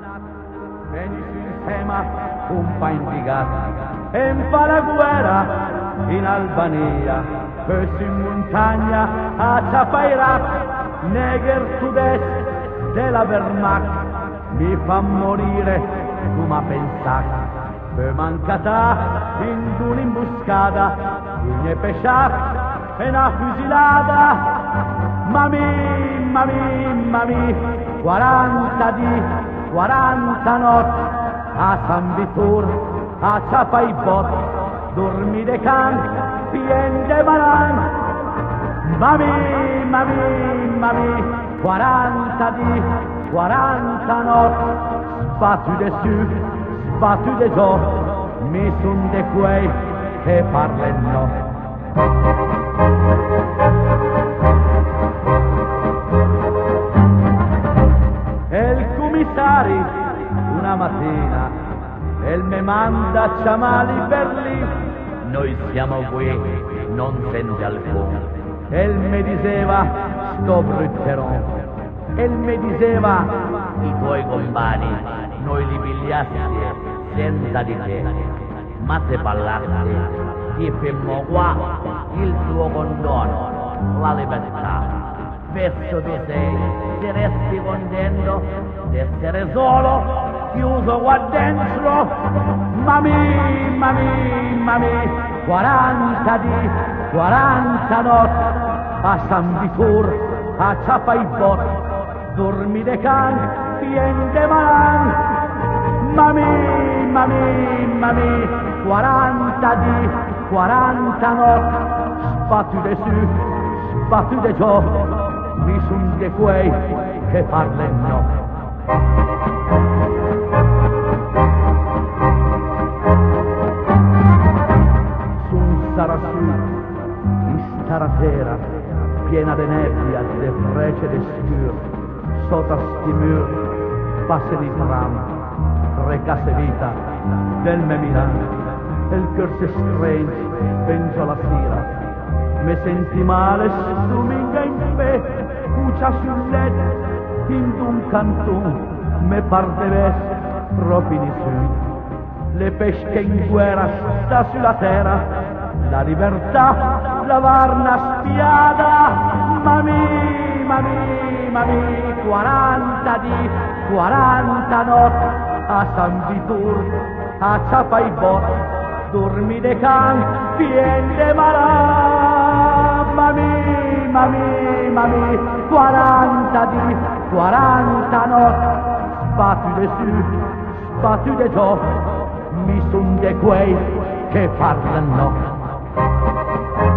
venisi insieme un pa' indigato e in fa la guerra in Albania, poi in montagna a Zafaira, neger sud-est della Wehrmacht, mi fa morire come pensato, poi mancata in un'imboscata, in pesciata e una fusilata, mami, 40 di 40 notti a San Vitor, a Zafaibot, dormi de can, pien de malan, mami, 40 di 40 notti, sbattu de su, sbattu de giù, mi son de quei che parlano. E il commissario una mattina e me manda a chiamare per lì, noi siamo qui, non sente alcuno. E mi diceva sto brutterò, e mi diceva i tuoi compagni noi li pigliassi senza di te, ma se parlassi ti fermo qua il tuo condono, la libertà. Spesso tu sei, se resti contento di essere solo, chiuso qua dentro, mami, 40 di 40 notti a San Vitor, a Zafaibot, dormi de can, pien de malan, mami, 40 di 40 notti, sbattu de su, sbattu de giù, mi son de quei che parlano. Sarà su, in staratera, piena de nebbia, de frece de scur, sotto sti mur, passe di tram, 3 casse vita, del me Milan, e il cor se stringe, penso alla sera, me senti male, dominga in fe, cucia sul letto, in un cantone, me par de ves, troppi di su, le pesche in guerra sta sulla terra, la libertà, la varna spiada, mami, 40 di 40 notti a San Vitor, a Zafaibot, dormi de can, pien de malan, mami, 40 di 40 notti, sbattu de su, sbattu de giù, mi son de quei che parlano.